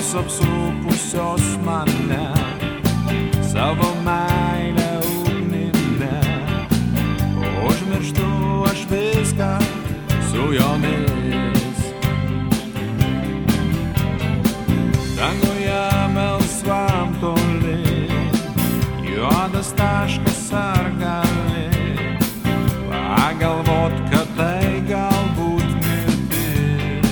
jos apsupusios mane savo meilę ugnime. Užmirštu aš viską su jomis. Danguje melsvam toli, juodas taškas ar gali pagalvot, kad tai galbūt mirtis.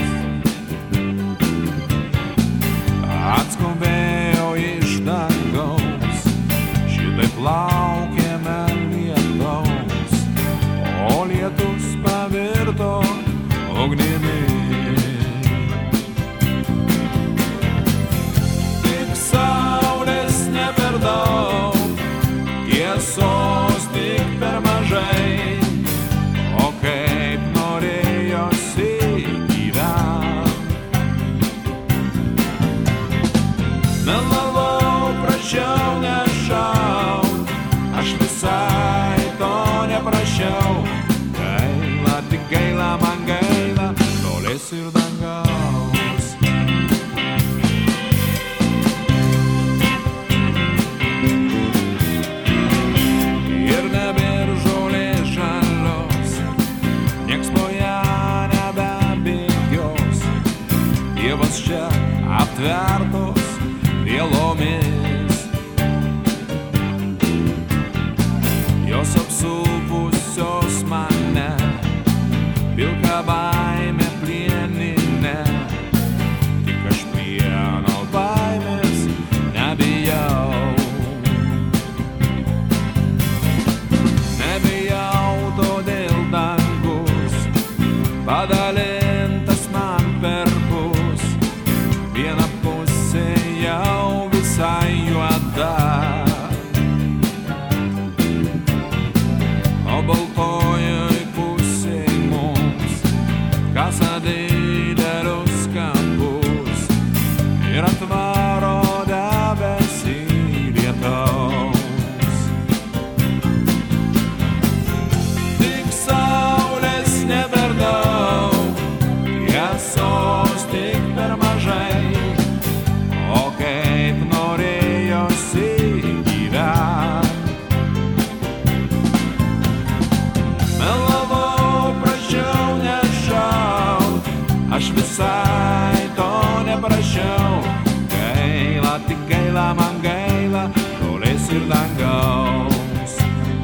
Atskubėjo iš dangaus, šitaip laukėme lietaus, o lietus pavirto ugnimi. Tik saulės ne per daug, tiesos tik per mažai, o kaip norėjosi gyvent. Melavau, prašiau nešaut, aš visai to neprašiau. Gaila, tik gaila, man gaila, tolės ir dangaus. Ir nebėr žolės žalios, nieks po ją nebebėgios. Pievos čia aptvertos vielomis, jos apsupusios mane, pilka baimė plieninė. Tik aš plieno baimės nebijau. Nebijau, todėl dangus padalintas man per pus. Viena pusė jau visai juoda, o baltojoj pusėj mums kasa didelius kampus ir atvaro debesį lietaus. Tik saulės ne per daug, tiesos tik per mažai, o kaip norėjosi gyvent. Melavau, prašiau nešaut, aš visai to neprašiau. Gaila, tik gaila, man gaila, tolės ir dangaus.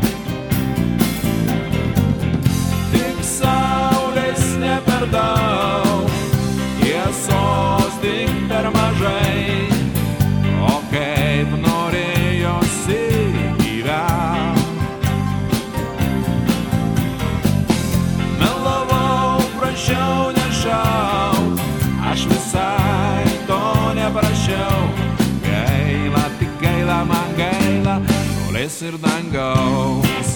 Tik saulės ne per daug, tiesos tik per mažai, o kaip norėjosi gyvent. Melavau, prašiau nešaut, aš visai to neprašiau. Gaila, tik gaila, man gaila, tolės ir dangaus.